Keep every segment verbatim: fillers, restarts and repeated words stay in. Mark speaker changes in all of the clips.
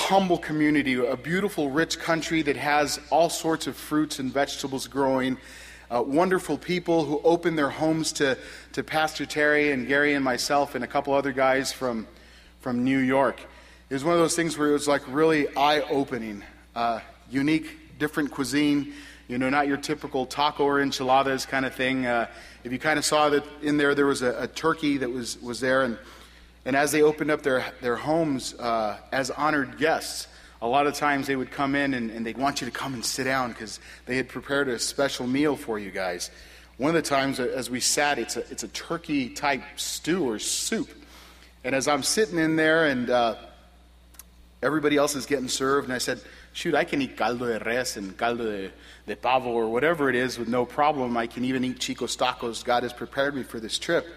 Speaker 1: humble community, a beautiful, rich country that has all sorts of fruits and vegetables growing, uh, wonderful people who open their homes to, to Pastor Terry and Gary and myself and a couple other guys from, from New York. It was one of those things where it was like really eye-opening, uh, unique, different cuisine, you know, not your typical taco or enchiladas kind of thing. Uh, if you kind of saw that in there, there was a, a turkey that was, was there, and And as they opened up their, their homes uh, as honored guests, a lot of times they would come in and, and they'd want you to come and sit down because they had prepared a special meal for you guys. One of the times as we sat, it's a, it's a turkey-type stew or soup. And as I'm sitting in there and uh, everybody else is getting served, and I said, shoot, I can eat caldo de res and caldo de, de pavo or whatever it is with no problem. I can even eat Chico's tacos. God has prepared me for this trip.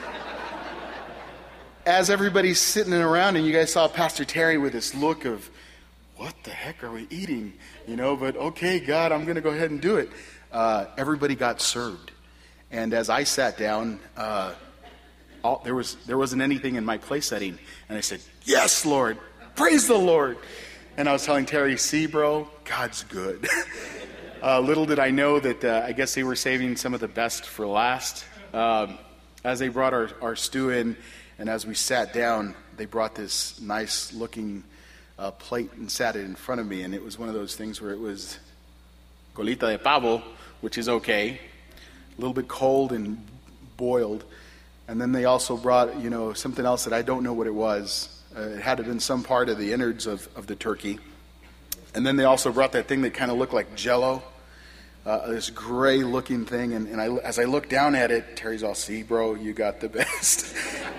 Speaker 1: As everybody's sitting around, and you guys saw Pastor Terry with this look of, what the heck are we eating? You know, but okay, God, I'm going to go ahead and do it. Uh, everybody got served. And as I sat down, uh, all, there, was, there wasn't anything in my place setting. And I said, yes, Lord, praise the Lord. And I was telling Terry, see, bro, God's good. uh, little did I know that uh, I guess they were saving some of the best for last. Um, as they brought our, our stew in, and as we sat down, they brought this nice-looking uh, plate and sat it in front of me. And it was one of those things where it was colita de pavo, which is okay, a little bit cold and boiled. And then they also brought, you know, something else that I don't know what it was. Uh, it had to have been some part of the innards of, of the turkey. And then they also brought that thing that kind of looked like Jell-O, uh, this gray-looking thing. And, and I, as I looked down at it, Terry's all, see, bro, you got the best.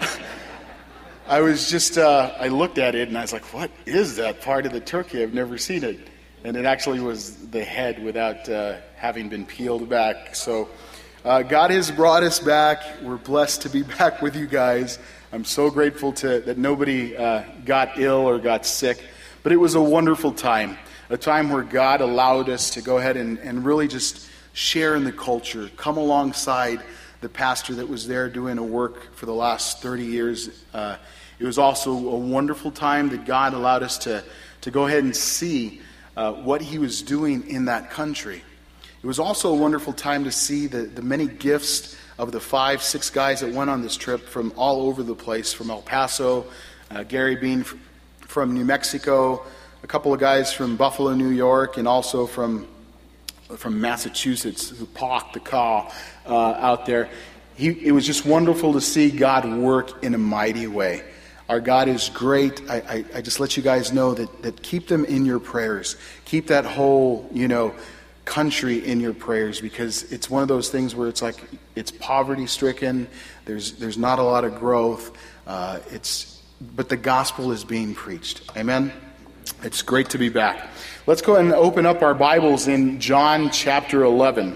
Speaker 1: I was just, uh, I looked at it and I was like, what is that part of the turkey? I've never seen it. And it actually was the head without uh, having been peeled back. So uh, God has brought us back. We're blessed to be back with you guys. I'm so grateful to that nobody uh, got ill or got sick. But it was a wonderful time, a time where God allowed us to go ahead and, and really just share in the culture, come alongside the pastor that was there doing a work for the last thirty years. Uh, it was also a wonderful time that God allowed us to, to go ahead and see uh, what he was doing in that country. It was also a wonderful time to see the, the many gifts of the five, six guys that went on this trip from all over the place, from El Paso, uh, Gary being f- from New Mexico, a couple of guys from Buffalo, New York, and also from from Massachusetts, who parked the car uh, out there. He, it was just wonderful to see God work in a mighty way. Our God is great. I, I, I just let you guys know that, that keep them in your prayers. Keep that whole, you know, country in your prayers, because it's one of those things where it's like it's poverty-stricken. There's there's not a lot of growth. Uh, it's but the gospel is being preached. Amen. It's great to be back. Let's go ahead and open up our Bibles in John chapter eleven.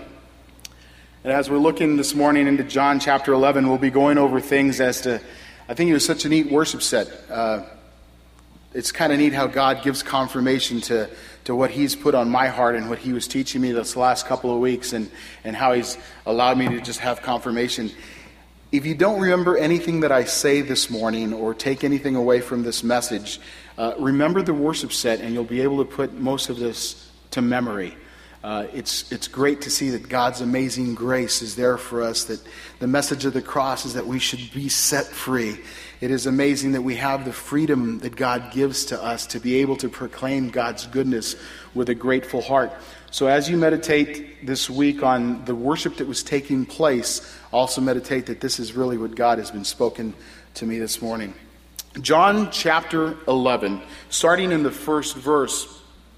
Speaker 1: And as we're looking this morning into John chapter eleven, we'll be going over things as to, I think it was such a neat worship set. Uh, it's kind of neat how God gives confirmation to, to what he's put on my heart and what he was teaching me this last couple of weeks, and, and how he's allowed me to just have confirmation. If you don't remember anything that I say this morning or take anything away from this message, uh, remember the worship set and you'll be able to put most of this to memory. Uh, it's it's great to see that God's amazing grace is there for us, that the message of the cross is that we should be set free. It is amazing that we have the freedom that God gives to us to be able to proclaim God's goodness with a grateful heart. So as you meditate this week on the worship that was taking place, also meditate that this is really what God has been spoken to me this morning. John chapter eleven, starting in the first verse.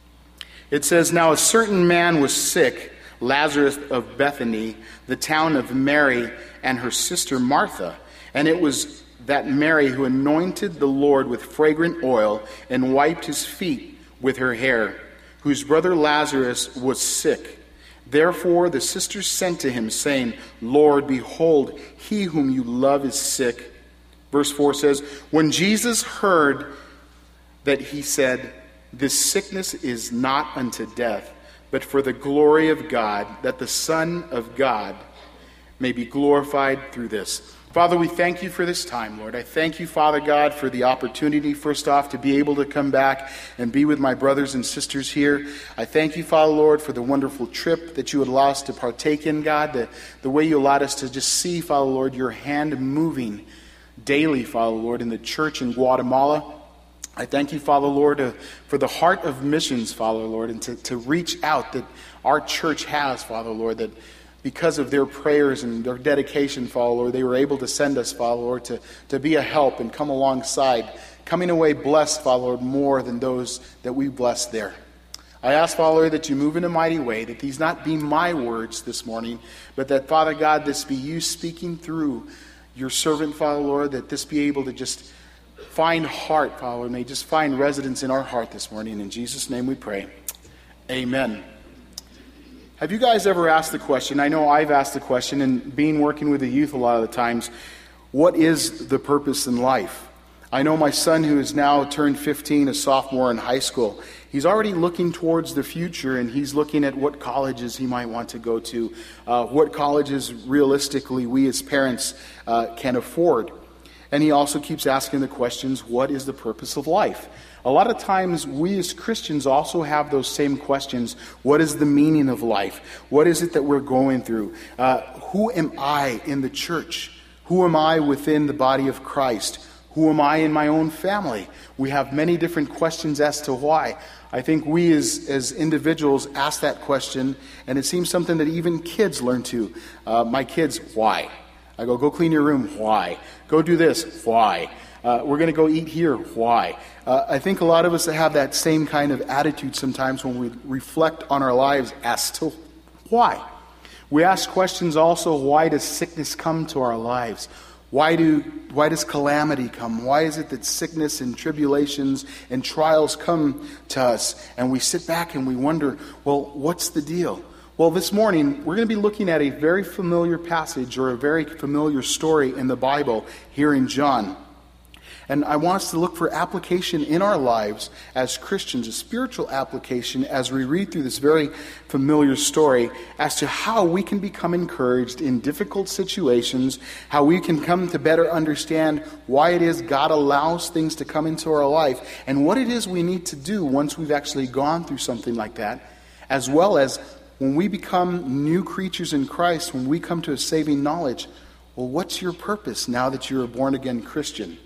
Speaker 1: It says, "Now a certain man was sick, Lazarus of Bethany, the town of Mary and her sister Martha. And it was that Mary who anointed the Lord with fragrant oil and wiped his feet with her hair, whose brother Lazarus was sick. Therefore the sisters sent to him, saying, Lord, behold, he whom you love is sick." Verse four says, "When Jesus heard that, he said, This sickness is not unto death, but for the glory of God, that the Son of God may be glorified through this." Father, we thank you for this time, Lord. I thank you, Father God, for the opportunity, first off, to be able to come back and be with my brothers and sisters here. I thank you, Father, Lord, for the wonderful trip that you would allow us to partake in, God, the, the way you allowed us to just see, Father, Lord, your hand moving daily, Father, Lord, in the church in Guatemala. I thank you, Father, Lord, uh, for the heart of missions, Father, Lord, and to, to reach out that our church has, Father, Lord, that because of their prayers and their dedication, Father, Lord, they were able to send us, Father, Lord, to, to be a help and come alongside, coming away blessed, Father, Lord, more than those that we blessed there. I ask, Father, Lord, that you move in a mighty way, that these not be my words this morning, but that, Father God, this be you speaking through your servant, Father, Lord, that this be able to just find heart, Father, Lord, may just find residence in our heart this morning. In Jesus' name we pray. Amen. Have you guys ever asked the question, I know I've asked the question, and being working with the youth a lot of the times, what is the purpose in life? I know my son, who is now turned fifteen, a sophomore in high school, he's already looking towards the future, and he's looking at what colleges he might want to go to, uh, what colleges realistically we as parents uh, can afford. And he also keeps asking the questions, what is the purpose of life? A lot of times we as Christians also have those same questions. What is the meaning of life? What is it that we're going through? Uh, who am I in the church? Who am I within the body of Christ? Who am I in my own family? We have many different questions as to why. I think we as, as individuals ask that question, and it seems something that even kids learn to. Uh, my kids, why? I go, go clean your room, why? Go do this, why? Uh, we're going to go eat here, why? Uh, I think a lot of us have that same kind of attitude sometimes when we reflect on our lives as to why. We ask questions also, why does sickness come to our lives? Why do why does calamity come? Why is it that sickness and tribulations and trials come to us? And we sit back and we wonder, well, what's the deal? Well, this morning, we're going to be looking at a very familiar passage or a very familiar story in the Bible here in John. And I want us to look for application in our lives as Christians, a spiritual application as we read through this very familiar story as to how we can become encouraged in difficult situations, how we can come to better understand why it is God allows things to come into our life, and what it is we need to do once we've actually gone through something like that, as well as when we become new creatures in Christ, when we come to a saving knowledge. Well, what's your purpose now that you're a born-again Christian?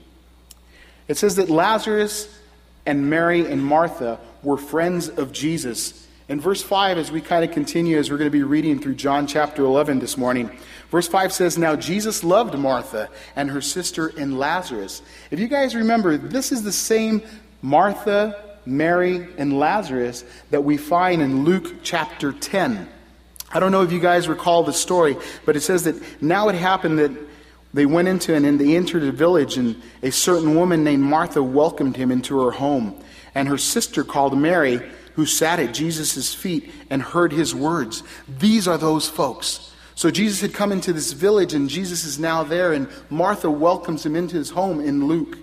Speaker 1: It says that Lazarus and Mary and Martha were friends of Jesus. In verse five, as we kind of continue, as we're going to be reading through John chapter eleven this morning, verse five says, now Jesus loved Martha and her sister and Lazarus. If you guys remember, this is the same Martha, Mary, and Lazarus that we find in Luke chapter ten. I don't know if you guys recall the story, but it says that now it happened that they went into and they entered a village, and a certain woman named Martha welcomed him into her home. And her sister called Mary, who sat at Jesus' feet and heard his words. These are those folks. So Jesus had come into this village, and Jesus is now there, and Martha welcomes him into his home in Luke.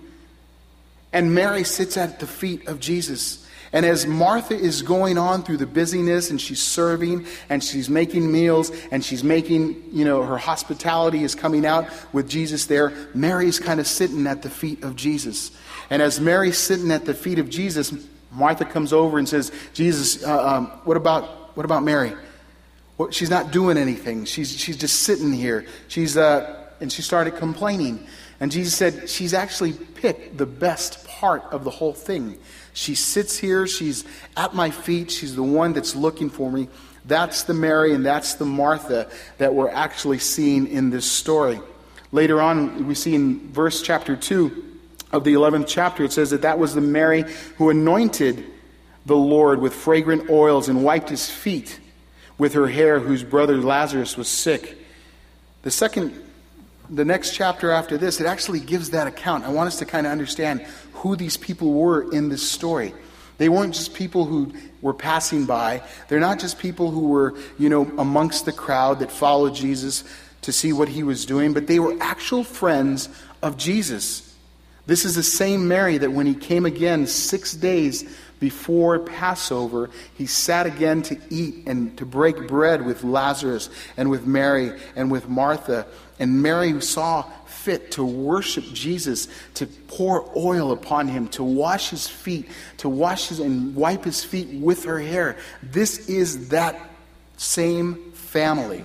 Speaker 1: And Mary sits at the feet of Jesus. And as Martha is going on through the busyness, and she's serving, and she's making meals, and she's making, you know, her hospitality is coming out with Jesus there, Mary's kind of sitting at the feet of Jesus. And as Mary's sitting at the feet of Jesus, Martha comes over and says, Jesus, uh, um, what about what about Mary? Well, she's not doing anything. She's she's just sitting here. She's uh, and she started complaining. And Jesus said, she's actually picked the best part of the whole thing. She sits here, she's at my feet, she's the one that's looking for me. That's the Mary and that's the Martha that we're actually seeing in this story. Later on, we see in verse chapter two of the eleventh chapter, it says that that was the Mary who anointed the Lord with fragrant oils and wiped his feet with her hair, whose brother Lazarus was sick. The second The next chapter after this, it actually gives that account. I want us to kind of understand who these people were in this story. They weren't just people who were passing by. They're not just people who were, you know, amongst the crowd that followed Jesus to see what he was doing, but they were actual friends of Jesus. This is the same Mary that when he came again six days before Passover, he sat again to eat and to break bread with Lazarus and with Mary and with Martha. And Mary saw fit to worship Jesus, to pour oil upon him, to wash his feet, to wash his and wipe his feet with her hair. This is that same family.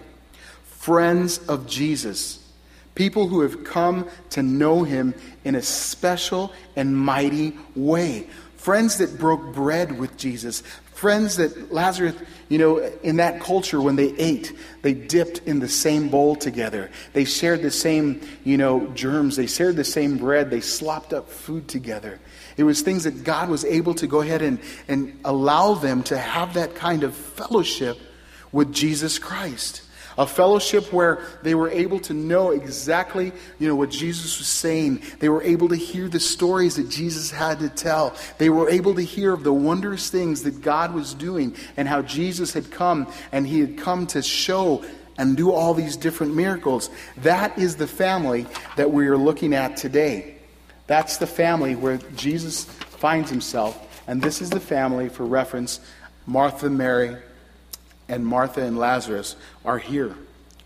Speaker 1: Friends of Jesus. People who have come to know him in a special and mighty way. Friends that broke bread with Jesus. Friends that Lazarus, you know, in that culture when they ate, they dipped in the same bowl together. They shared the same, you know, germs. They shared the same bread. They slopped up food together. It was things that God was able to go ahead and, and allow them to have that kind of fellowship with Jesus Christ. A fellowship where they were able to know exactly, you know, what Jesus was saying. They were able to hear the stories that Jesus had to tell. They were able to hear of the wondrous things that God was doing and how Jesus had come and he had come to show and do all these different miracles. That is the family that we are looking at today. That's the family where Jesus finds himself. And this is the family, for reference, Martha, Mary, and Martha and Lazarus are here.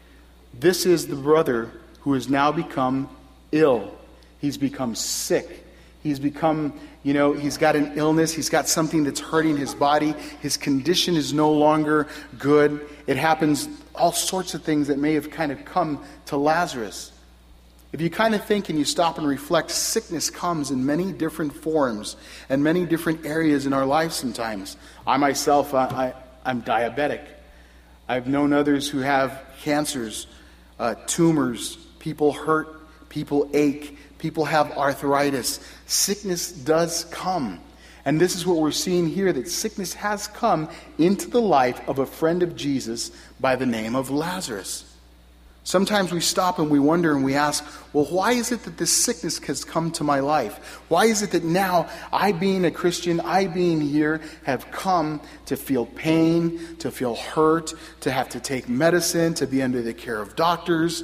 Speaker 1: This is the brother who has now become ill. He's become sick. He's become, you know, he's got an illness. He's got something that's hurting his body. His condition is no longer good. It happens, all sorts of things that may have kind of come to Lazarus. If you kind of think and you stop and reflect, sickness comes in many different forms and many different areas in our lives sometimes. I myself, I... I I'm diabetic. I've known others who have cancers, uh, tumors, people hurt, people ache, people have arthritis. Sickness does come. And this is what we're seeing here, that sickness has come into the life of a friend of Jesus by the name of Lazarus. Sometimes we stop and we wonder and we ask, well, why is it that this sickness has come to my life? Why is it that now, I being a Christian, I being here, have come to feel pain, to feel hurt, to have to take medicine, to be under the care of doctors?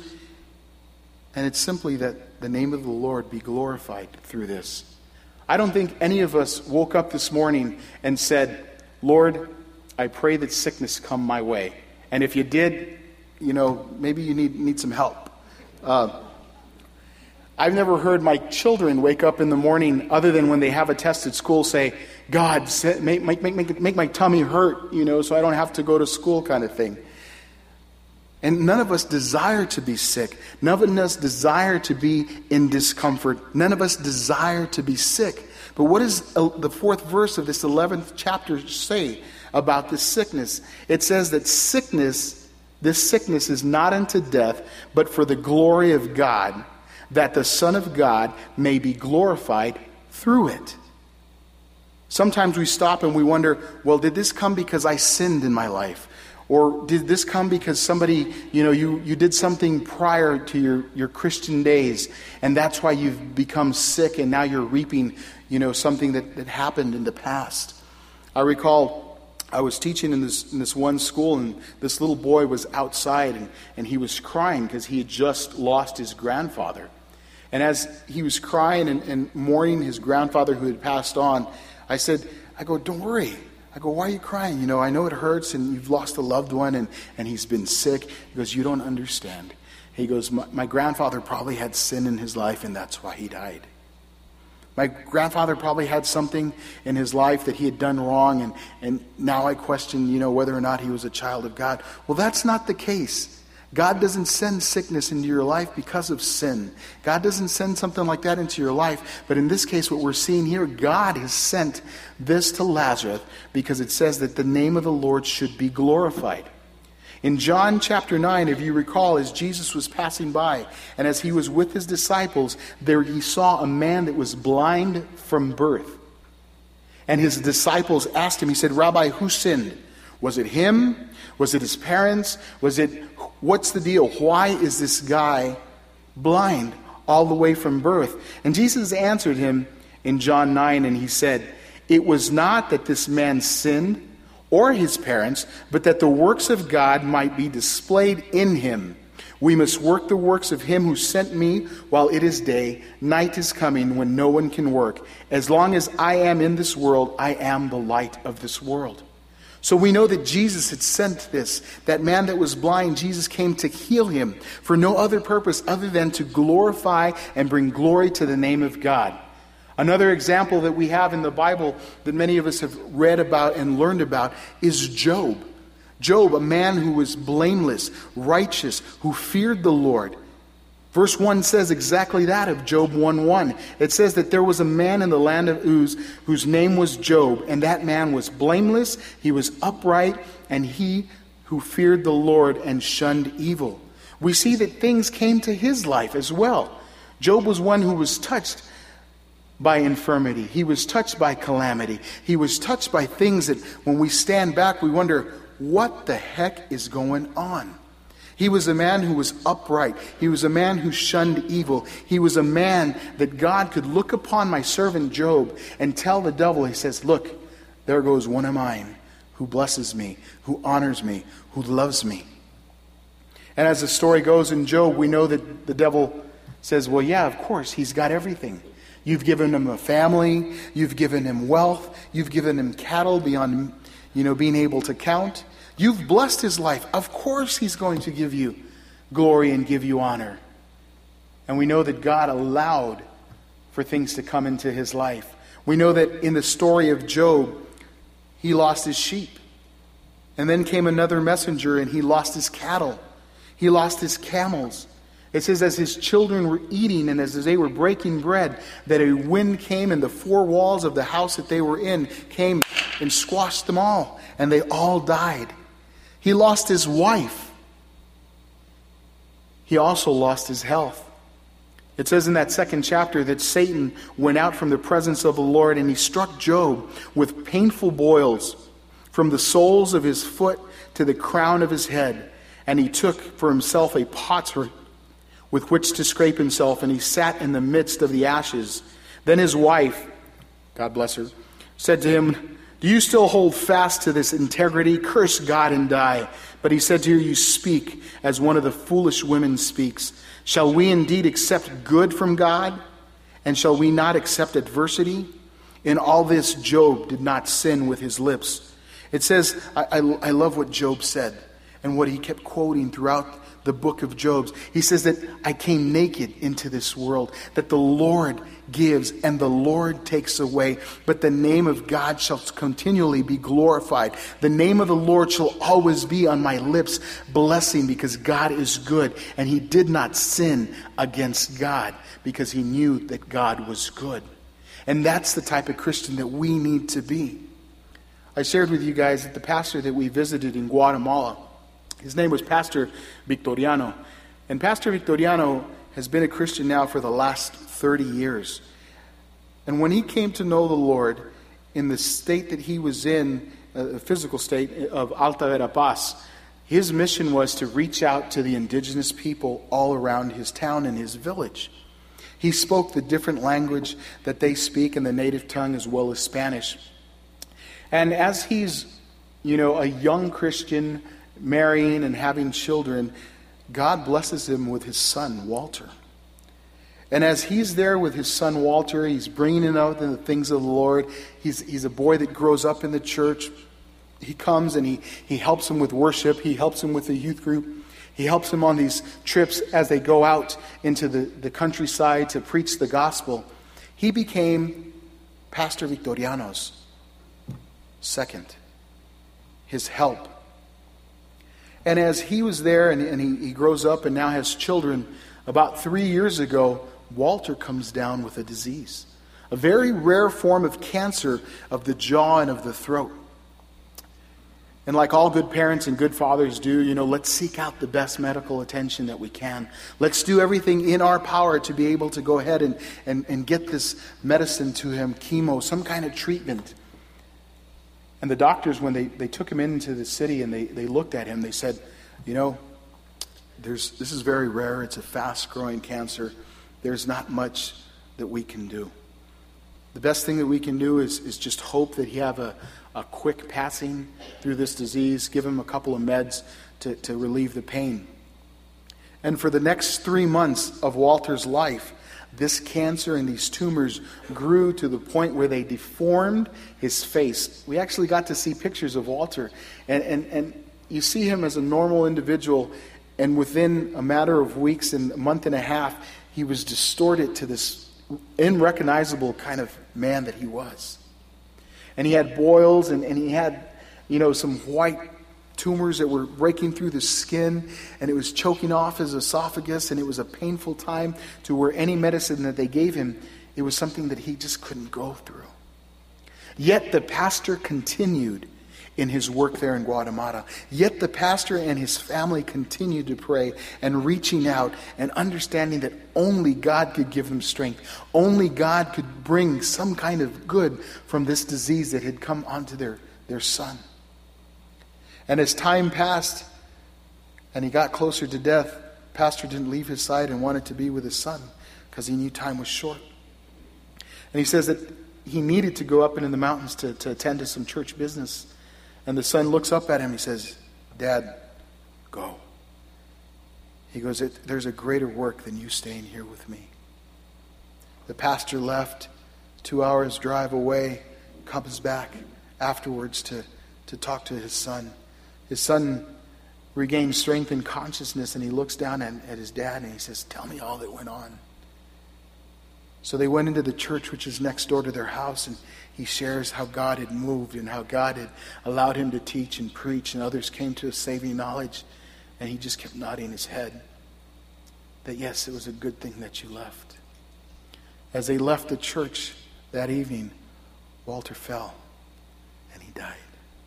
Speaker 1: And it's simply that the name of the Lord be glorified through this. I don't think any of us woke up this morning and said, Lord, I pray that sickness come my way. And if you did, you know, maybe you need need some help. Uh, I've never heard my children wake up in the morning, other than when they have a test at school, say, God, make, make, make, make my tummy hurt, you know, so I don't have to go to school, kind of thing. And none of us desire to be sick. None of us desire to be in discomfort. None of us desire to be sick. But what does the fourth verse of this eleventh chapter say about this sickness? It says that sickness... This sickness is not unto death, but for the glory of God, that the Son of God may be glorified through it. Sometimes we stop and we wonder, well, did this come because I sinned in my life? Or did this come because somebody, you know, you, you did something prior to your, your Christian days, and that's why you've become sick and now you're reaping, you know, something that, that happened in the past? I recall I was teaching in this in this one school, and this little boy was outside, and, and he was crying because he had just lost his grandfather. And as he was crying and, and mourning his grandfather who had passed on, I said, I go, don't worry. I go, why are you crying? You know, I know it hurts, and you've lost a loved one, and, and he's been sick. He goes, you don't understand. He goes, my, my grandfather probably had sin in his life, and that's why he died. My grandfather probably had something in his life that he had done wrong, and, and now I question, you know, whether or not he was a child of God. Well, that's not the case. God doesn't send sickness into your life because of sin. God doesn't send something like that into your life. But in this case, what we're seeing here, God has sent this to Lazarus because it says that the name of the Lord should be glorified. In John chapter nine, if you recall, as Jesus was passing by, and as he was with his disciples, there he saw a man that was blind from birth. And his disciples asked him, he said, Rabbi, who sinned? Was it him? Was it his parents? Was it, what's the deal? Why is this guy blind all the way from birth? And Jesus answered him in John nine, and he said, it was not that this man sinned, or his parents, but that the works of God might be displayed in him. We must work the works of him who sent me while it is day. Night is coming when no one can work. As long as I am in this world, I am the light of this world. So we know that Jesus had sent this. That man that was blind, Jesus came to heal him for no other purpose other than to glorify and bring glory to the name of God. Another example that we have in the Bible that many of us have read about and learned about is Job. Job, a man who was blameless, righteous, who feared the Lord. Verse one says exactly that of Job one one. It says that there was a man in the land of Uz whose name was Job, and that man was blameless, he was upright, and he who feared the Lord and shunned evil. We see that things came to his life as well. Job was one who was touched by infirmity. He was touched by calamity. He was touched by things that when we stand back, we wonder, what the heck is going on? He was a man who was upright. He was a man who shunned evil. He was a man that God could look upon my servant Job and tell the devil, he says, look, there goes one of mine who blesses me, who honors me, who loves me. And as the story goes in Job, we know that the devil says, well, yeah, of course, he's got everything. You've given him a family. You've given him wealth. You've given him cattle beyond, you know, being able to count. You've blessed his life. Of course he's going to give you glory and give you honor. And we know that God allowed for things to come into his life. We know that in the story of Job, he lost his sheep. And then came another messenger and he lost his cattle. He lost his camels. It says as his children were eating and as they were breaking bread, that a wind came and the four walls of the house that they were in came and squashed them all. And they all died. He lost his wife. He also lost his health. It says in that second chapter that Satan went out from the presence of the Lord and he struck Job with painful boils from the soles of his foot to the crown of his head. And he took for himself a potsherd with which to scrape himself, and he sat in the midst of the ashes. Then his wife, God bless her, said to him, do you still hold fast to this integrity? Curse God and die. But he said to her, you speak as one of the foolish women speaks. Shall we indeed accept good from God? And shall we not accept adversity? In all this, Job did not sin with his lips. It says, I, I, I love what Job said and what he kept quoting throughout the book of Job. He says that I came naked into this world, that the Lord gives and the Lord takes away, but the name of God shall continually be glorified. The name of the Lord shall always be on my lips, blessing, because God is good. And he did not sin against God because he knew that God was good. And that's the type of Christian that we need to be. I shared with you guys that the pastor that we visited in Guatemala, his name was Pastor Victoriano. And Pastor Victoriano has been a Christian now for the last thirty years. And when he came to know the Lord in the state that he was in, a physical state of Alta Verapaz, his mission was to reach out to the indigenous people all around his town and his village. He spoke the different language that they speak in the native tongue as well as Spanish. And as he's, you know, a young Christian, marrying and having children, God blesses him with his son, Walter. And as he's there with his son, Walter, he's bringing him out in the things of the Lord. He's, he's a boy that grows up in the church. He comes and he, he helps him with worship. He helps him with the youth group. He helps him on these trips as they go out into the, the countryside to preach the gospel. He became Pastor Victoriano's second, his help. And as he was there and, and he, he grows up and now has children, about three years ago, Walter comes down with a disease. A very rare form of cancer of the jaw and of the throat. And like all good parents and good fathers do, you know, let's seek out the best medical attention that we can. Let's do everything in our power to be able to go ahead and, and, and get this medicine to him, chemo, some kind of treatment. And the doctors, when they, they took him into the city and they, they looked at him, they said, you know, there's this is very rare. It's a fast-growing cancer. There's not much that we can do. The best thing that we can do is, is just hope that he have a, a quick passing through this disease, give him a couple of meds to, to relieve the pain. And for the next three months of Walter's life, this cancer and these tumors grew to the point where they deformed his face. We actually got to see pictures of Walter. And, and, and you see him as a normal individual, and within a matter of weeks and a month and a half, he was distorted to this unrecognizable kind of man that he was. And he had boils, and, and he had, you know, some white tumors that were breaking through the skin, and it was choking off his esophagus, and it was a painful time to where any medicine that they gave him, it was something that he just couldn't go through. Yet the pastor continued in his work there in Guatemala. Yet the pastor and his family continued to pray and reaching out and understanding that only God could give them strength. Only God could bring some kind of good from this disease that had come onto their, their son. And as time passed and he got closer to death, pastor didn't leave his side and wanted to be with his son because he knew time was short. And he says that he needed to go up into the mountains to, to attend to some church business. And the son looks up at him. He says, "Dad, go." He goes, "There's a greater work than you staying here with me." The pastor left, two hours drive away, comes back afterwards to, to talk to his son. His son regains strength and consciousness, and he looks down at, at his dad and he says, "Tell me all that went on." So they went into the church, which is next door to their house, and he shares how God had moved and how God had allowed him to teach and preach, and others came to a saving knowledge. And he just kept nodding his head that yes, it was a good thing that you left. As they left the church that evening, Walter fell and he died.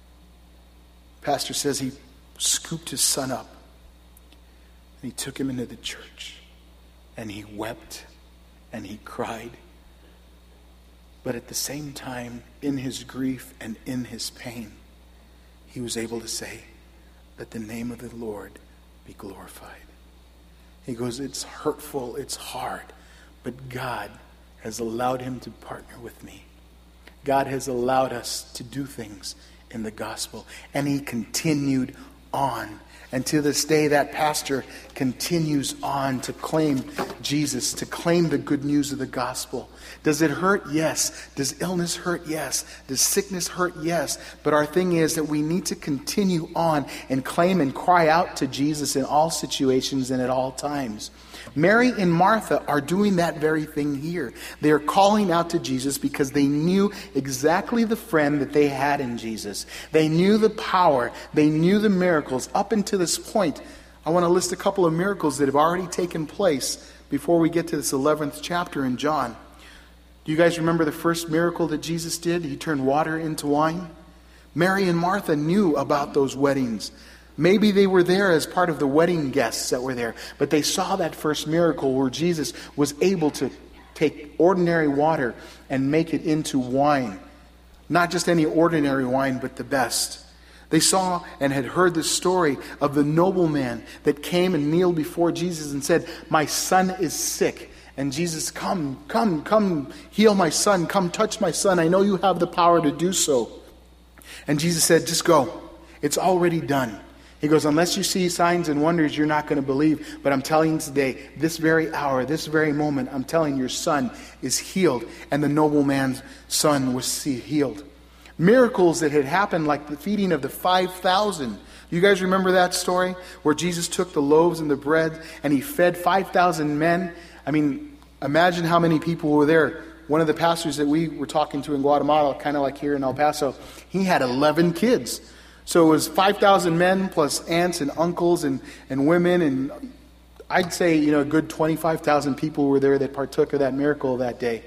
Speaker 1: Pastor says he scooped his son up and he took him into the church and he wept and he cried. But at the same time, in his grief and in his pain, he was able to say, "Let the name of the Lord be glorified." He goes, "It's hurtful, it's hard, but God has allowed him to partner with me. God has allowed us to do things in the gospel." And he continued on. And to this day, that pastor continues on to claim Jesus, to claim the good news of the gospel. Does it hurt? Yes. Does illness hurt? Yes. Does sickness hurt? Yes. But our thing is that we need to continue on and claim and cry out to Jesus in all situations and at all times. Mary and Martha are doing that very thing here. They are calling out to Jesus because they knew exactly the friend that they had in Jesus. They knew the power. They knew the miracles. Up until this point, I want to list a couple of miracles that have already taken place before we get to this eleventh chapter in John. Do you guys remember the first miracle that Jesus did? He turned water into wine. Mary and Martha knew about those weddings. Maybe they were there as part of the wedding guests that were there, but they saw that first miracle where Jesus was able to take ordinary water and make it into wine. Not just any ordinary wine, but the best. They saw and had heard the story of the nobleman that came and kneeled before Jesus and said, "My son is sick." And Jesus, come, come, come, heal my son. Come touch my son. I know you have the power to do so. And Jesus said, "Just go. It's already done." He goes, "Unless you see signs and wonders, you're not going to believe. But I'm telling you today, this very hour, this very moment, I'm telling you, your son is healed." And the nobleman's son was healed. Miracles that had happened, like the feeding of the five thousand. You guys remember that story? Where Jesus took the loaves and the bread and he fed five thousand men. I mean, imagine how many people were there. One of the pastors that we were talking to in Guatemala, kind of like here in El Paso, he had eleven kids. So it was five thousand men plus aunts and uncles and, and women. And I'd say, you know, a good twenty-five thousand people were there that partook of that miracle that day.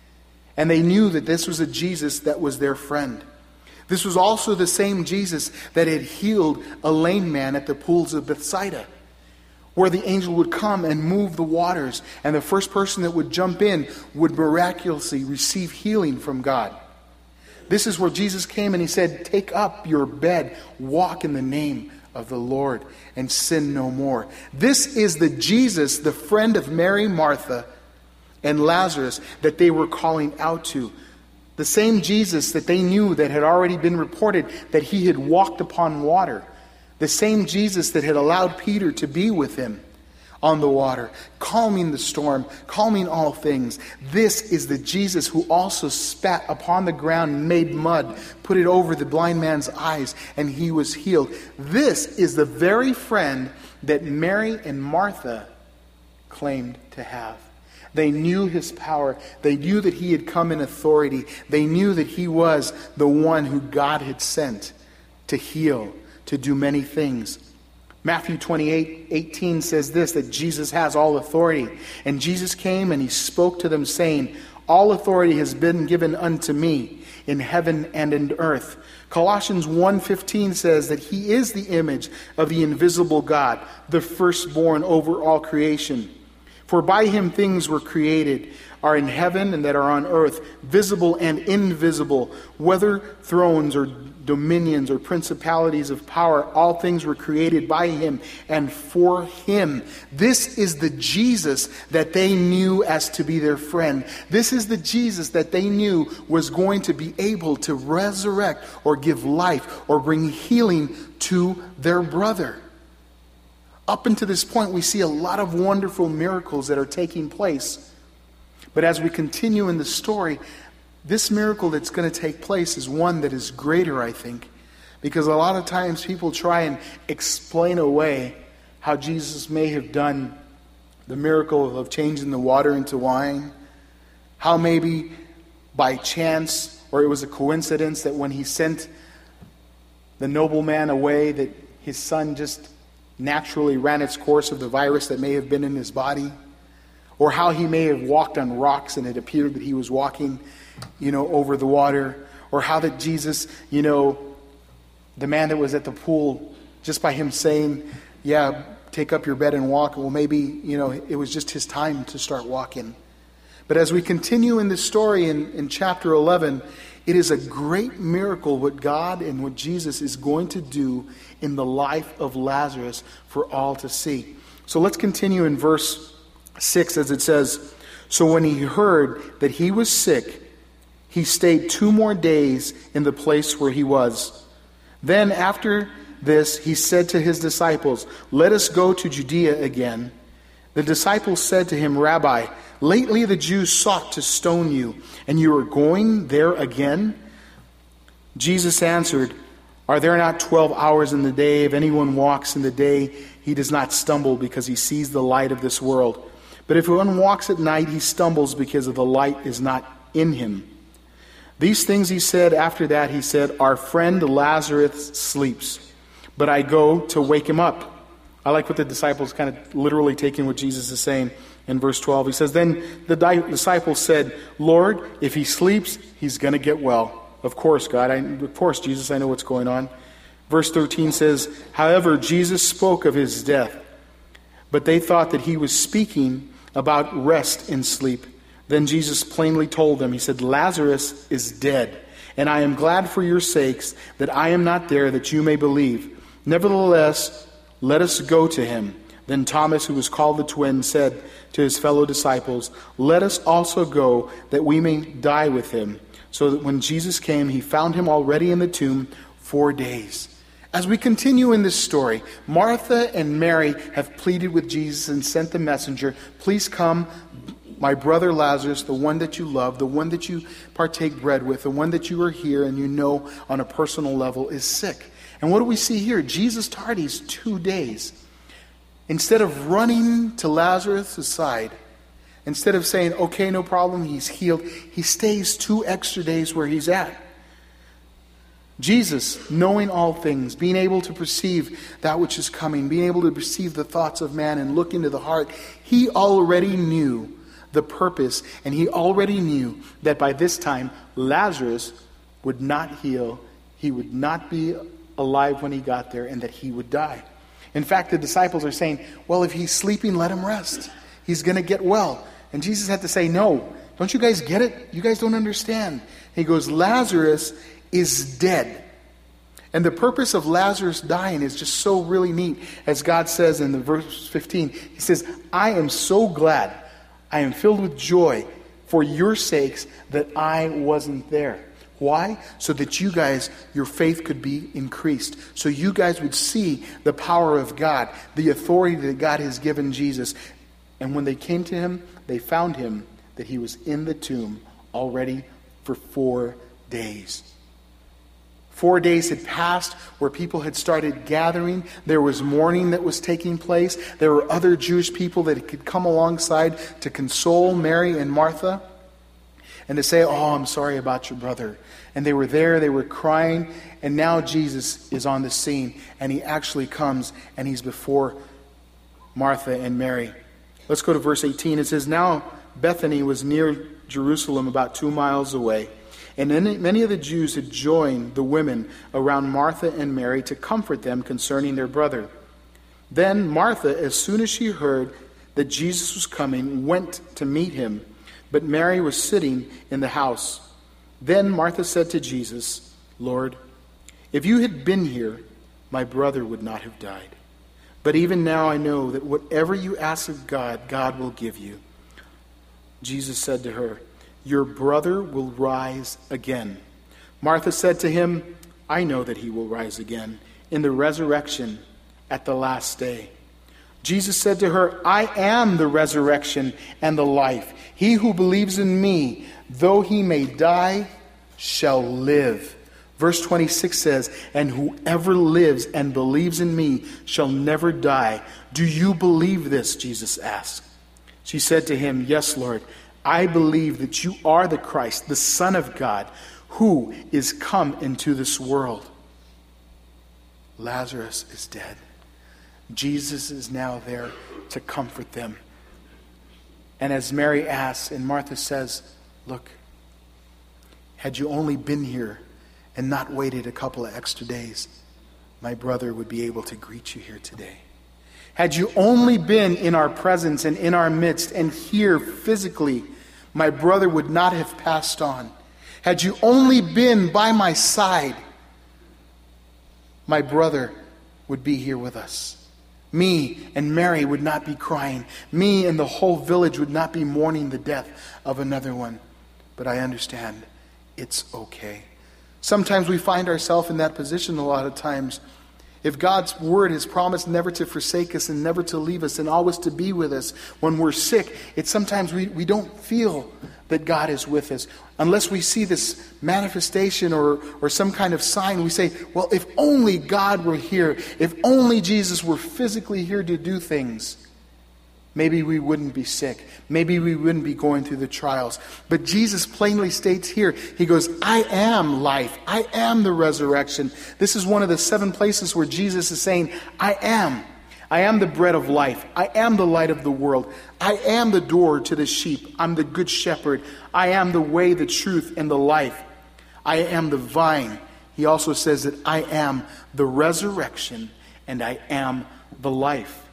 Speaker 1: And they knew that this was a Jesus that was their friend. This was also the same Jesus that had healed a lame man at the pools of Bethsaida, where the angel would come and move the waters, and the first person that would jump in would miraculously receive healing from God. This is where Jesus came and he said, "Take up your bed, walk in the name of the Lord, and sin no more." This is the Jesus, the friend of Mary, Martha, and Lazarus that they were calling out to. The same Jesus that they knew that had already been reported that he had walked upon water. The same Jesus that had allowed Peter to be with him. on the water, calming the storm, calming all things. This is the Jesus who also spat upon the ground, made mud, put it over the blind man's eyes, and he was healed. This is the very friend that Mary and Martha claimed to have. They knew his power. They knew that he had come in authority. They knew that he was the one who God had sent to heal, to do many things. Matthew twenty-eight eighteen says this, that Jesus has all authority. And Jesus came and he spoke to them saying, all authority has been given unto me in heaven and in earth. Colossians one fifteen says that he is the image of the invisible God, the firstborn over all creation. For by him things were created, are in heaven and that are on earth, visible and invisible, whether thrones or dominions or principalities of power, all things were created by him and for him. This is the Jesus that they knew as to be their friend. This is the Jesus that they knew was going to be able to resurrect or give life or bring healing to their brother. Up until this point, we see a lot of wonderful miracles that are taking place. But as we continue in the story, this miracle that's going to take place is one that is greater, I think. Because a lot of times people try and explain away how Jesus may have done the miracle of changing the water into wine. How maybe by chance, or it was a coincidence, that when he sent the nobleman away, that his son just naturally ran its course of the virus that may have been in his body. Or how he may have walked on rocks and it appeared that he was walking, you know, over the water. Or how that Jesus, you know, the man that was at the pool, just by him saying, yeah, take up your bed and walk. Well, maybe, you know, it was just his time to start walking. But as we continue in this story in, in chapter eleven, it is a great miracle what God and what Jesus is going to do in the life of Lazarus for all to see. So let's continue in verse six as it says, so when he heard that he was sick, he stayed two more days in the place where he was. Then after this, he said to his disciples, let us go to Judea again. The disciples said to him, Rabbi, lately the Jews sought to stone you, and you are going there again? Jesus answered, are there not twelve hours in the day? If anyone walks in the day, he does not stumble because he sees the light of this world. But if one walks at night, he stumbles because of the light is not in him. These things he said. After that he said, our friend Lazarus sleeps, but I go to wake him up. I like what the disciples kind of literally taking what Jesus is saying in verse twelve. He says, then the disciples said, Lord, if he sleeps, he's going to get well. Of course, God. I, of course, Jesus, I know what's going on. Verse thirteen says, however, Jesus spoke of his death, but they thought that he was speaking about rest in sleep. Then Jesus plainly told them, he said, Lazarus is dead, and I am glad for your sakes that I am not there, that you may believe. Nevertheless, let us go to him. Then Thomas, who was called the twin, said to his fellow disciples, let us also go, that we may die with him. So that when Jesus came, he found him already in the tomb four days. As we continue in this story, Martha and Mary have pleaded with Jesus and sent the messenger, please come, my brother Lazarus, the one that you love, the one that you partake bread with, the one that you are here and you know on a personal level is sick. And what do we see here? Jesus tardies two days. Instead of running to Lazarus' side, instead of saying, okay, no problem, he's healed, he stays two extra days where he's at. Jesus, knowing all things, being able to perceive that which is coming, being able to perceive the thoughts of man and look into the heart, he already knew the purpose, and he already knew that by this time Lazarus would not heal, he would not be alive when he got there, and that he would die. In fact, the disciples are saying, well, if he's sleeping, let him rest. He's going to get well. And Jesus had to say, no, don't you guys get it? You guys don't understand. He goes, Lazarus is dead. And the purpose of Lazarus dying is just so really neat. As God says in the verse fifteen, he says, I am so glad, I am filled with joy for your sakes that I wasn't there. Why? So that you guys, your faith could be increased. So you guys would see the power of God, the authority that God has given Jesus. And when they came to him, they found him that he was in the tomb already for four days. Four days had passed where people had started gathering. There was mourning that was taking place. There were other Jewish people that could come alongside to console Mary and Martha and to say, oh, I'm sorry about your brother. And they were there, they were crying, and now Jesus is on the scene, and he actually comes, and he's before Martha and Mary. Let's go to verse eighteen. It says, now Bethany was near Jerusalem, about two miles away. And many of the Jews had joined the women around Martha and Mary to comfort them concerning their brother. Then Martha, as soon as she heard that Jesus was coming, went to meet him. But Mary was sitting in the house. Then Martha said to Jesus, Lord, if you had been here, my brother would not have died. But even now I know that whatever you ask of God, God will give you. Jesus said to her, your brother will rise again. Martha said to him, I know that he will rise again in the resurrection at the last day. Jesus said to her, I am the resurrection and the life. He who believes in me, though he may die, shall live. Verse twenty-six says, and whoever lives and believes in me shall never die. Do you believe this? Jesus asked. She said to him, yes, Lord. I believe that you are the Christ, the Son of God, who is come into this world. Lazarus is dead. Jesus is now there to comfort them. And as Mary asks, and Martha says, look, had you only been here and not waited a couple of extra days, my brother would be able to greet you here today. Had you only been in our presence and in our midst and here physically, my brother would not have passed on. Had you only been by my side, my brother would be here with us. Me and Mary would not be crying. Me and the whole village would not be mourning the death of another one. But I understand it's okay. Sometimes we find ourselves in that position a lot of times. If God's word has promised never to forsake us and never to leave us and always to be with us when we're sick, it's sometimes we, we don't feel that God is with us. Unless we see this manifestation or, or some kind of sign, we say, well, if only God were here, if only Jesus were physically here to do things, maybe we wouldn't be sick. Maybe we wouldn't be going through the trials. But Jesus plainly states here, he goes, I am life. I am the resurrection. This is one of the seven places where Jesus is saying, I am. I am the bread of life. I am the light of the world. I am the door to the sheep. I'm the good shepherd. I am the way, the truth, and the life. I am the vine. He also says that I am the resurrection and I am the life.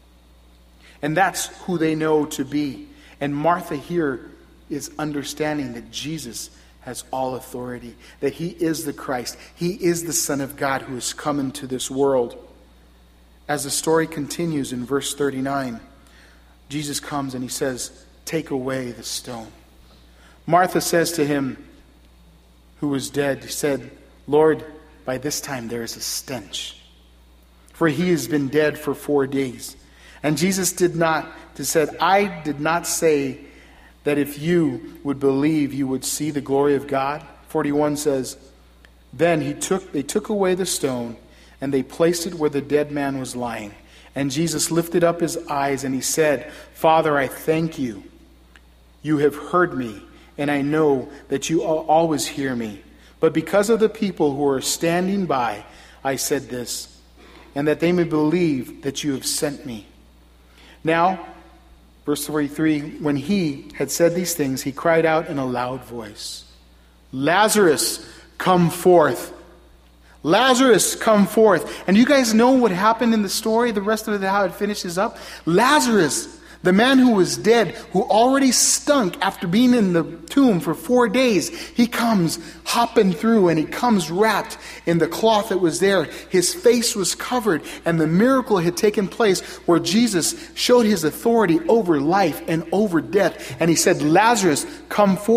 Speaker 1: And that's who they know to be. And Martha here is understanding that Jesus has all authority, that he is the Christ. He is the Son of God who has come into this world. As the story continues in verse thirty-nine, Jesus comes and he says, take away the stone. Martha says to him, who was dead, he said, Lord, by this time there is a stench, for he has been dead for four days. And Jesus did not, he said, I did not say that if you would believe, you would see the glory of God. forty-one says, then he took, they took away the stone, and they placed it where the dead man was lying. And Jesus lifted up his eyes and he said, Father, I thank you. You have heard me, and I know that you always hear me. But because of the people who are standing by, I said this, and that they may believe that you have sent me. Now, verse forty-three, when he had said these things, he cried out in a loud voice, Lazarus, come forth. Lazarus, come forth. And you guys know what happened in the story, the rest of it, how it finishes up? Lazarus, the man who was dead, who already stunk after being in the tomb for four days, he comes hopping through and he comes wrapped in the cloth that was there. His face was covered and the miracle had taken place where Jesus showed his authority over life and over death. And he said, Lazarus, come forth.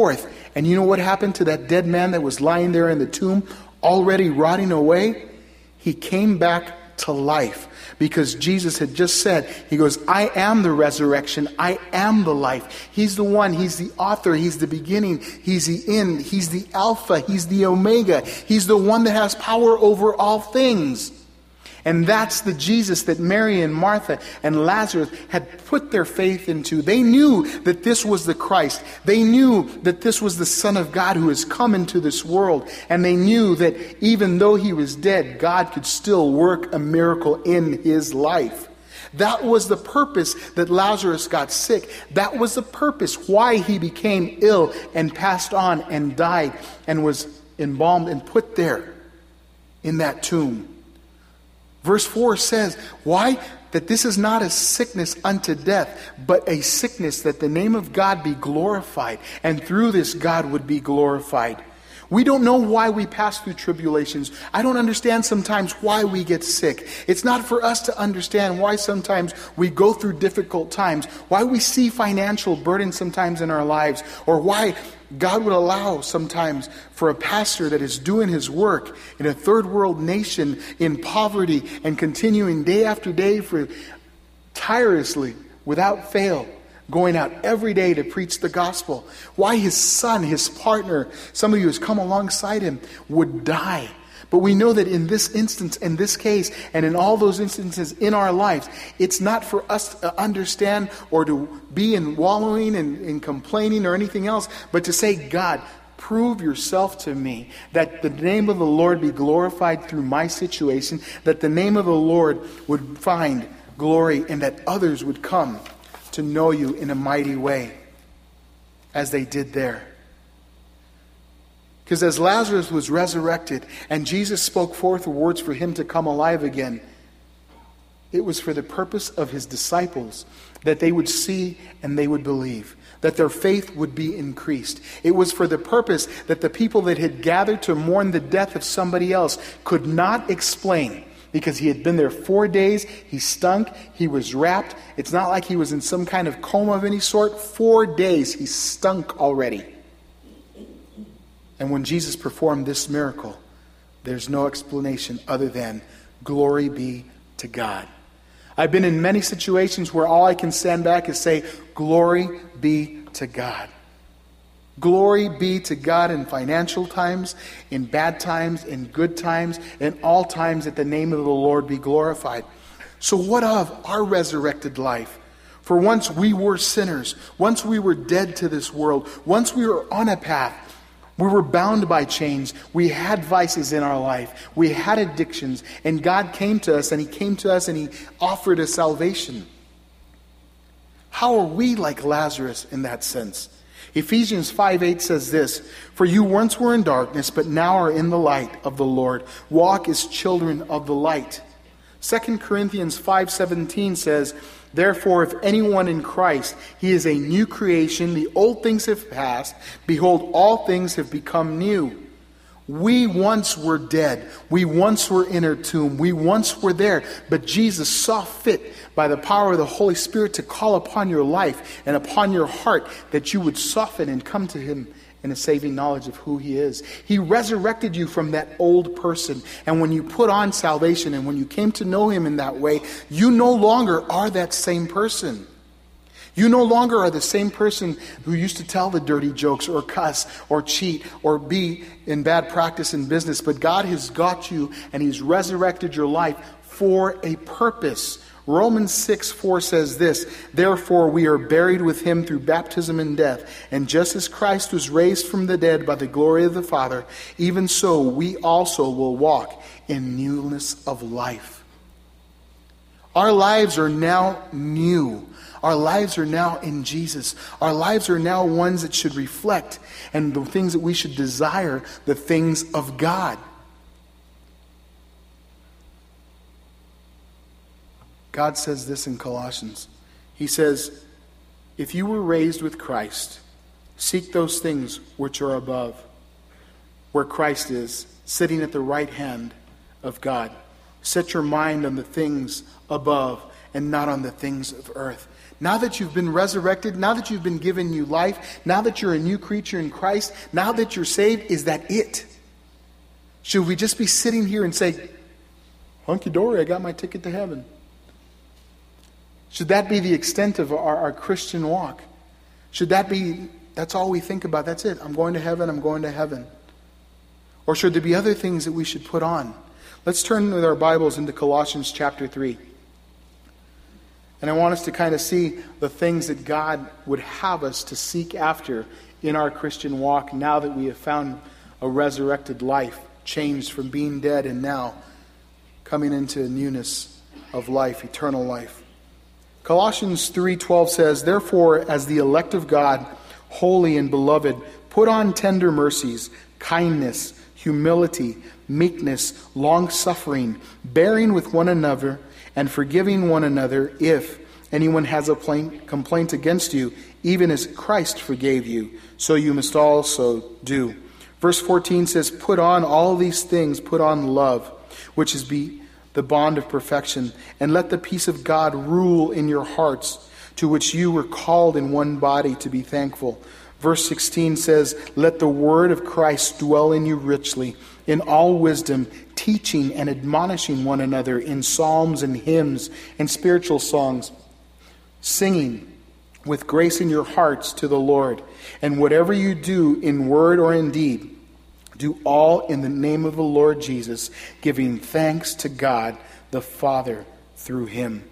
Speaker 1: And you know what happened to that dead man that was lying there in the tomb, already rotting away? He came back to life. Because Jesus had just said, he goes, I am the resurrection, I am the life. He's the one, he's the author, he's the beginning, he's the end, he's the Alpha, he's the Omega. He's the one that has power over all things. And that's the Jesus that Mary and Martha and Lazarus had put their faith into. They knew that this was the Christ. They knew that this was the Son of God who has come into this world. And they knew that even though he was dead, God could still work a miracle in his life. That was the purpose that Lazarus got sick. That was the purpose why he became ill and passed on and died and was embalmed and put there in that tomb. Verse four says, why? That this is not a sickness unto death, but a sickness that the name of God be glorified, and through this God would be glorified. We don't know why we pass through tribulations. I don't understand sometimes why we get sick. It's not for us to understand why sometimes we go through difficult times, why we see financial burden sometimes in our lives, or why God would allow sometimes for a pastor that is doing his work in a third world nation in poverty and continuing day after day for tirelessly, without fail, going out every day to preach the gospel. Why his son, his partner, somebody who has come alongside him, would die. But we know that in this instance, in this case, and in all those instances in our lives, it's not for us to understand or to be in wallowing and in complaining or anything else, but to say, God, prove yourself to me, that the name of the Lord be glorified through my situation, that the name of the Lord would find glory, and that others would come to know you in a mighty way, as they did there. Because as Lazarus was resurrected and Jesus spoke forth words for him to come alive again, it was for the purpose of his disciples that they would see and they would believe, that their faith would be increased. It was for the purpose that the people that had gathered to mourn the death of somebody else could not explain, because he had been there four days, he stunk, he was wrapped. It's not like he was in some kind of coma of any sort. Four days he stunk already. And when Jesus performed this miracle, there's no explanation other than glory be to God. I've been in many situations where all I can stand back is say, glory be to God. Glory be to God in financial times, in bad times, in good times, in all times, that the name of the Lord be glorified. So what of our resurrected life? For once we were sinners, once we were dead to this world, once we were on a path, we were bound by chains. We had vices in our life. We had addictions. And God came to us, and He came to us, and He offered us salvation. How are we like Lazarus in that sense? Ephesians five eight says this, for you once were in darkness, but now are in the light of the Lord. Walk as children of the light. Second Corinthians five seventeen says, therefore, if anyone in Christ, he is a new creation. The old things have passed. Behold, all things have become new. We once were dead. We once were in a tomb. We once were there. But Jesus saw fit by the power of the Holy Spirit to call upon your life and upon your heart that you would soften and come to Him in a saving knowledge of who He is. He resurrected you from that old person. And when you put on salvation and when you came to know Him in that way, you no longer are that same person. You no longer are the same person who used to tell the dirty jokes or cuss or cheat or be in bad practice in business. But God has got you and He's resurrected your life for a purpose. Romans six four says this, therefore we are buried with Him through baptism in death, and just as Christ was raised from the dead by the glory of the Father, even so we also will walk in newness of life. Our lives are now new. Our lives are now in Jesus. Our lives are now ones that should reflect, and the things that we should desire, the things of God. God says this in Colossians. He says, if you were raised with Christ, seek those things which are above, where Christ is, sitting at the right hand of God. Set your mind on the things above and not on the things of earth. Now that you've been resurrected, now that you've been given new life, now that you're a new creature in Christ, now that you're saved, is that it? Should we just be sitting here and say, hunky-dory, I got my ticket to heaven? Should that be the extent of our, our Christian walk? Should that be, that's all we think about, that's it, I'm going to heaven, I'm going to heaven? Or should there be other things that we should put on? Let's turn with our Bibles into Colossians chapter three. And I want us to kind of see the things that God would have us to seek after in our Christian walk now that we have found a resurrected life, changed from being dead and now coming into a newness of life, eternal life. Colossians three twelve says, "Therefore, as the elect of God, holy and beloved, put on tender mercies, kindness, humility, meekness, long-suffering, bearing with one another, and forgiving one another if anyone has a complaint against you, even as Christ forgave you, so you must also do." Verse fourteen says, "Put on all these things, put on love, which is be the bond of perfection, and let the peace of God rule in your hearts, to which you were called in one body, to be thankful." Verse sixteen says, "Let the word of Christ dwell in you richly, in all wisdom, teaching and admonishing one another in psalms and hymns and spiritual songs, singing with grace in your hearts to the Lord. And whatever you do in word or in deed, do all in the name of the Lord Jesus, giving thanks to God the Father through him."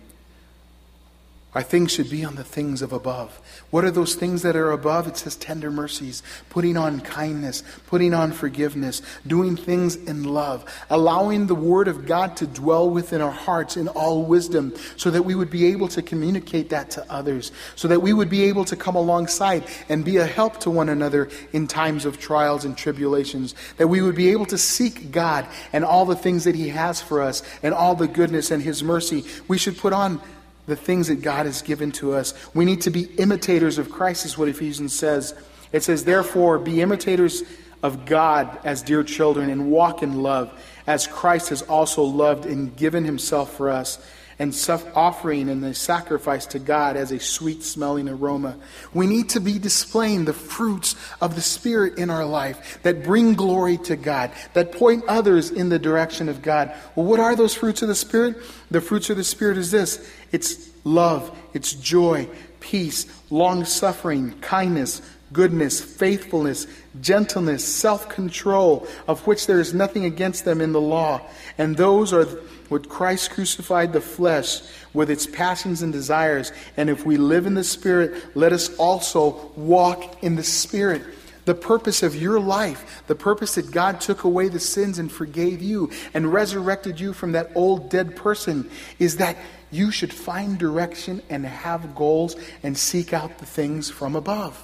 Speaker 1: Our things should be on the things of above. What are those things that are above? It says tender mercies, putting on kindness, putting on forgiveness, doing things in love, allowing the Word of God to dwell within our hearts in all wisdom, so that we would be able to communicate that to others, so that we would be able to come alongside and be a help to one another in times of trials and tribulations, that we would be able to seek God and all the things that he has for us and all the goodness and his mercy. We should put on the things that God has given to us. We need to be imitators of Christ, is what Ephesians says. It says, "Therefore, be imitators of God as dear children, and walk in love, as Christ has also loved and given himself for us, and offering and the sacrifice to God as a sweet-smelling aroma." We need to be displaying the fruits of the Spirit in our life that bring glory to God, that point others in the direction of God. Well, what are those fruits of the Spirit? The fruits of the Spirit is this. It's love, it's joy, peace, long-suffering, kindness, goodness, faithfulness, gentleness, self-control, of which there is nothing against them in the law. And those are what Christ crucified the flesh with its passions and desires. And if we live in the Spirit, let us also walk in the Spirit. The purpose of your life, the purpose that God took away the sins and forgave you and resurrected you from that old dead person, is that you should find direction and have goals and seek out the things from above.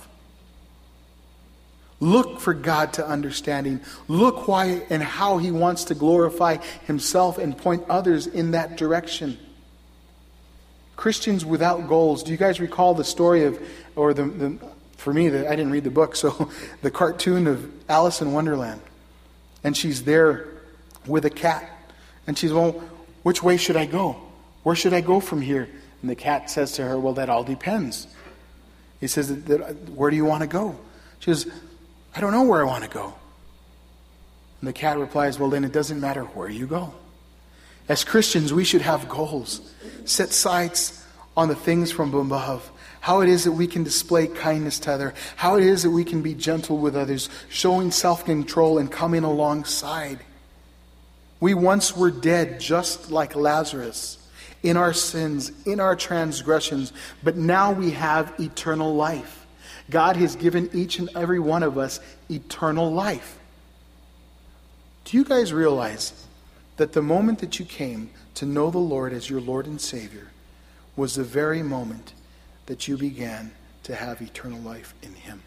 Speaker 1: Look for God to understanding. Look why and how he wants to glorify himself and point others in that direction. Christians without goals. Do you guys recall the story of, or the, the for me, the, I didn't read the book, so the cartoon of Alice in Wonderland. And she's there with a cat. And she's, well, which way should I go? Where should I go from here? And the cat says to her, well, that all depends. He says, where do you want to go? She says, I don't know where I want to go. And the cat replies, well, then it doesn't matter where you go. As Christians, we should have goals. Set sights on the things from above. How it is that we can display kindness to others. How it is that we can be gentle with others. Showing self-control and coming alongside. We once were dead, just like Lazarus, in our sins, in our transgressions. But now we have eternal life. God has given each and every one of us eternal life. Do you guys realize that the moment that you came to know the Lord as your Lord and Savior was the very moment that you began to have eternal life in him?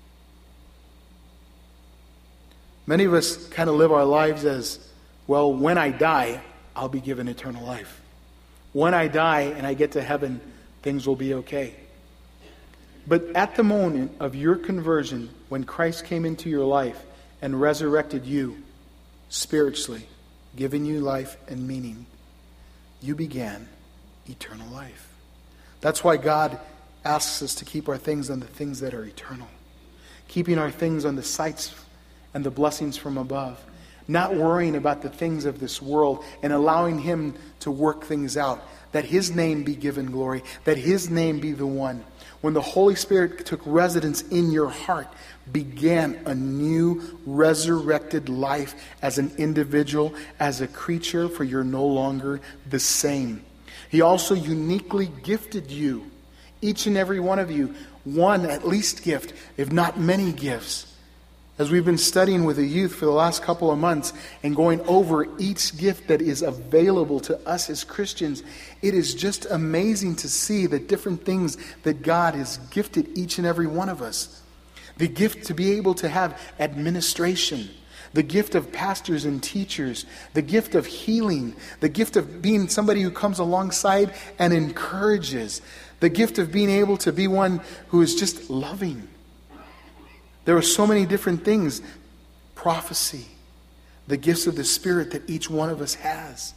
Speaker 1: Many of us kind of live our lives as, well, when I die, I'll be given eternal life. When I die and I get to heaven, things will be okay. But at the moment of your conversion, when Christ came into your life and resurrected you spiritually, giving you life and meaning, you began eternal life. That's why God asks us to keep our things on the things that are eternal. Keeping our things on the sights and the blessings from above. Not worrying about the things of this world and allowing Him to work things out. That His name be given glory. That His name be the one. When the Holy Spirit took residence in your heart, began a new resurrected life as an individual, as a creature, for you're no longer the same. He also uniquely gifted you, each and every one of you, one at least gift, if not many gifts. As we've been studying with the youth for the last couple of months and going over each gift that is available to us as Christians, it is just amazing to see the different things that God has gifted each and every one of us. The gift to be able to have administration, the gift of pastors and teachers, the gift of healing, the gift of being somebody who comes alongside and encourages, the gift of being able to be one who is just loving. There are so many different things. Prophecy, the gifts of the Spirit that each one of us has.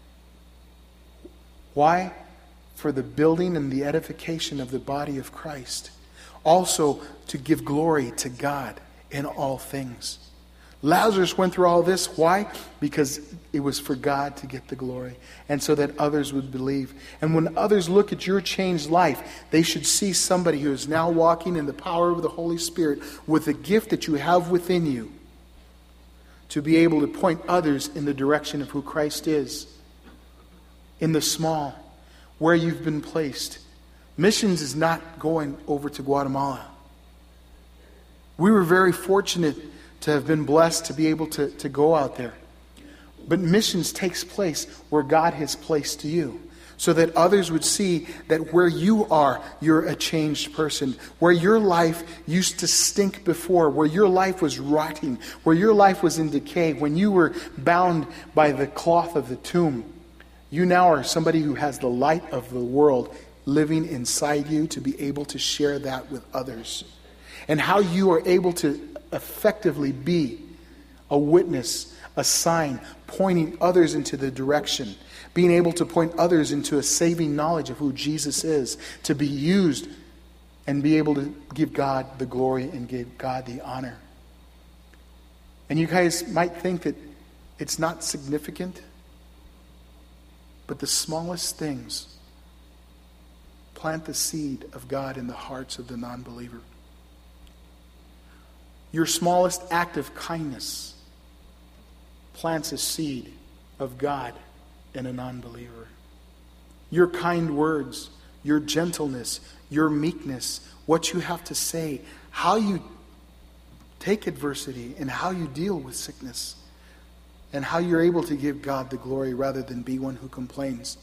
Speaker 1: Why? For the building and the edification of the body of Christ. Also to give glory to God in all things. Lazarus went through all this. Why? Because it was for God to get the glory and so that others would believe. And when others look at your changed life, they should see somebody who is now walking in the power of the Holy Spirit with the gift that you have within you to be able to point others in the direction of who Christ is. In the small, where you've been placed. Missions is not going over to Guatemala. We were very fortunate to have been blessed to be able to, to go out there. But missions takes place where God has placed you. So that others would see that where you are, you're a changed person. Where your life used to stink before, where your life was rotting, where your life was in decay, when you were bound by the cloth of the tomb, you now are somebody who has the light of the world living inside you to be able to share that with others. And how you are able to effectively be a witness, a sign, pointing others into the direction, being able to point others into a saving knowledge of who Jesus is, to be used and be able to give God the glory and give God the honor. And you guys might think that it's not significant, but the smallest things plant the seed of God in the hearts of the non-believer. Your smallest act of kindness plants a seed of God in a non-believer. Your kind words, your gentleness, your meekness, what you have to say, how you take adversity and how you deal with sickness, and how you're able to give God the glory rather than be one who complains,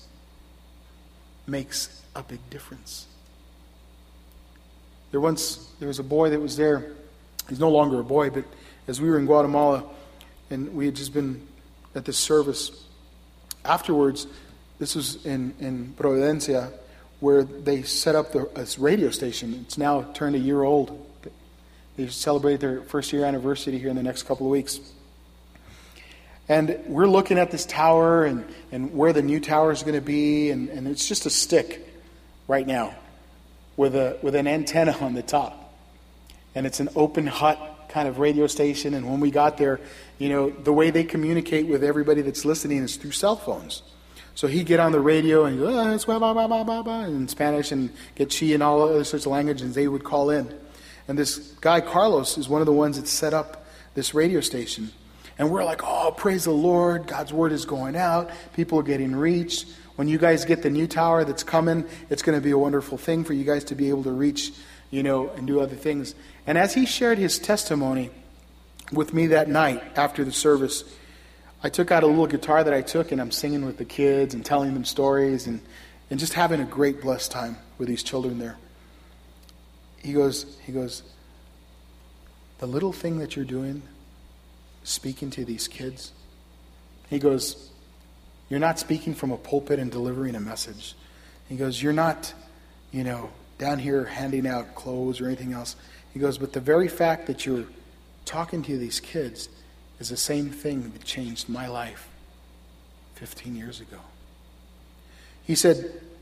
Speaker 1: makes a big difference. There once, there was a boy that was there. He's no longer a boy, but as we were in Guatemala and we had just been at this service, afterwards, this was in, in Providencia, where they set up the, this radio station. It's now turned a year old. They celebrate their first year anniversary here in the next couple of weeks. And we're looking at this tower and, and where the new tower is going to be, and, and it's just a stick right now with a with an antenna on the top. And it's an open hut kind of radio station. And when we got there, you know, the way they communicate with everybody that's listening is through cell phones. So he'd get on the radio and go, oh, it's blah, blah, blah, blah, blah, blah, in Spanish, and get Chi and all other sorts of languages, and they would call in. And this guy, Carlos, is one of the ones that set up this radio station. And we're like, oh, praise the Lord. God's word is going out. People are getting reached. When you guys get the new tower that's coming, it's going to be a wonderful thing for you guys to be able to reach, you know, and do other things. And as he shared his testimony with me that night after the service, I took out a little guitar that I took, and I'm singing with the kids and telling them stories and, and just having a great blessed time with these children there. He goes, he goes, the little thing that you're doing, speaking to these kids, he goes, you're not speaking from a pulpit and delivering a message. He goes, you're not, you know, down here handing out clothes or anything else. He goes, but the very fact that you're talking to these kids is the same thing that changed my life fifteen years ago. He said,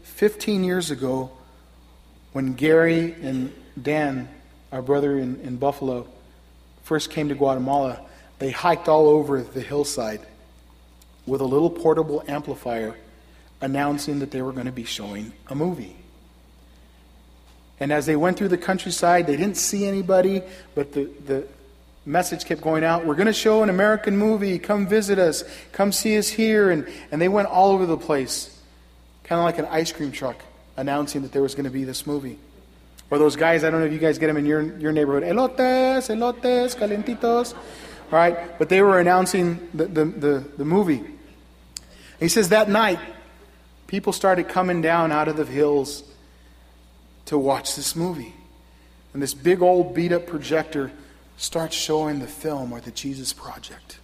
Speaker 2: fifteen years ago, when Gary and Dan, our brother in, in Buffalo, first came to Guatemala, they hiked all over the hillside with a little portable amplifier announcing that they were going to be showing a movie. And as they went through the countryside, they didn't see anybody, but the, the message kept going out, we're going to show an American movie, come visit us, come see us here. And, and they went all over the place, kind of like an ice cream truck, announcing that there was going to be this movie. Or those guys, I don't know if you guys get them in your, your neighborhood, elotes, elotes, calentitos, all right? But they were announcing the, the, the, the movie. And he says that night, people started coming down out of the hills to watch this movie. And this big old beat up projector starts showing the film, or the Jesus Project.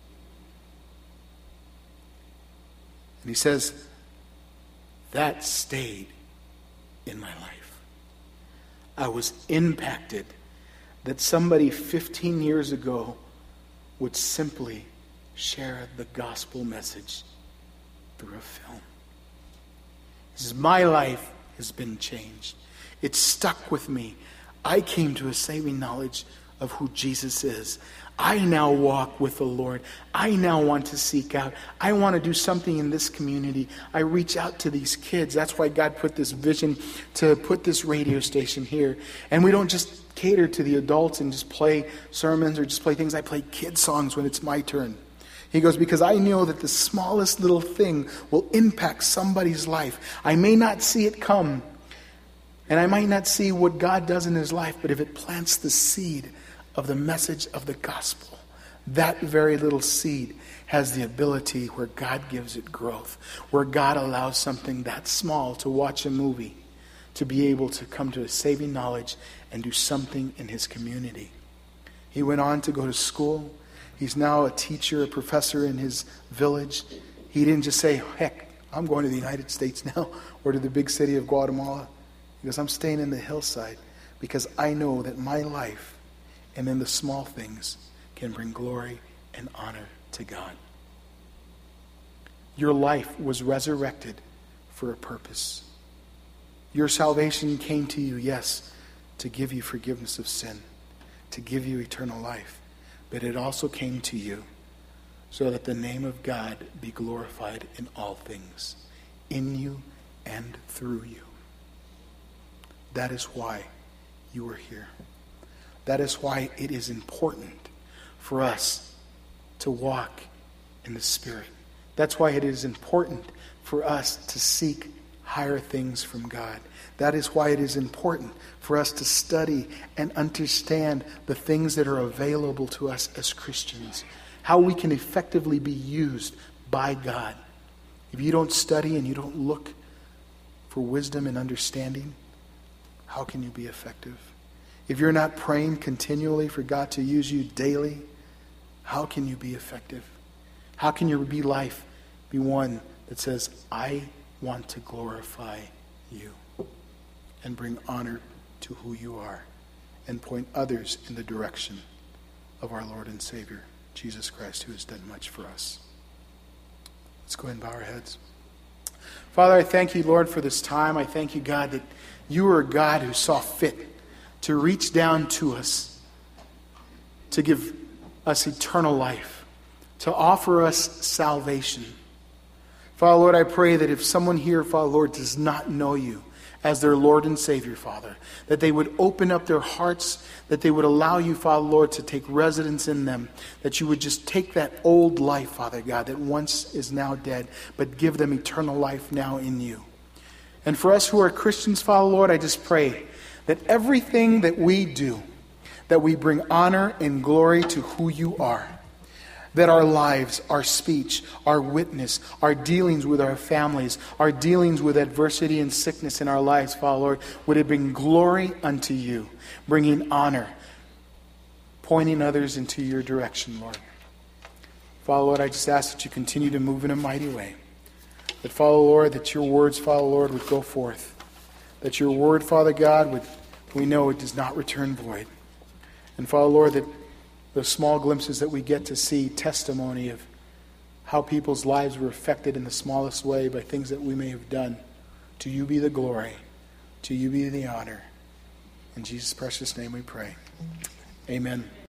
Speaker 2: And he says, that stayed in my life. I was impacted that somebody fifteen years ago would simply share the gospel message through a film. He says, my life has been changed. It stuck with me. I came to a saving knowledge of who Jesus is. I now walk with the Lord. I now want to seek out. I want to do something in this community. I reach out to these kids. That's why God put this vision to put this radio station here. And we don't just cater to the adults and just play sermons or just play things. I play kid songs when it's my turn. He goes, because I know that the smallest little thing will impact somebody's life. I may not see it come, and I might not see what God does in his life, but if it plants the seed of the message of the gospel, that very little seed has the ability where God gives it growth, where God allows something that small to watch a movie, to be able to come to a saving knowledge and do something in his community. He went on to go to school. He's now a teacher, a professor in his village. He didn't just say, heck, I'm going to the United States now, or to the big city of Guatemala. He goes, I'm staying in the hillside because I know that my life and in the small things can bring glory and honor to God. Your life was resurrected for a purpose. Your salvation came to you, yes, to give you forgiveness of sin, to give you eternal life. But it also came to you so that the name of God be glorified in all things, in you and through you. That is why you are here. That is why it is important for us to walk in the Spirit. That's why it is important for us to seek higher things from God. That is why it is important for us to study and understand the things that are available to us as Christians. How we can effectively be used by God. If you don't study and you don't look for wisdom and understanding, how can you be effective? If you're not praying continually for God to use you daily, how can you be effective? How can your be life be one that says, I want to glorify you and bring honor to who you are and point others in the direction of our Lord and Savior, Jesus Christ, who has done much for us. Let's go ahead and bow our heads. Father, I thank you, Lord, for this time. I thank you, God, that you are a God who saw fit to reach down to us, to give us eternal life, to offer us salvation. Father, Lord, I pray that if someone here, Father, Lord, does not know you as their Lord and Savior, Father, that they would open up their hearts, that they would allow you, Father, Lord, to take residence in them, that you would just take that old life, Father God, that once is now dead, but give them eternal life now in you. And for us who are Christians, Father, Lord, I just pray that everything that we do, that we bring honor and glory to who you are. That our lives, our speech, our witness, our dealings with our families, our dealings with adversity and sickness in our lives, Father Lord, would it bring glory unto you, bringing honor, pointing others into your direction, Lord. Father Lord, I just ask that you continue to move in a mighty way. That, Father Lord, that your words, Father Lord, would go forth. That your word, Father God, would, we know it does not return void. And Father Lord, that the small glimpses that we get to see testimony of how people's lives were affected in the smallest way by things that we may have done To you be the glory. To you be the honor. In Jesus' precious name we pray. Amen.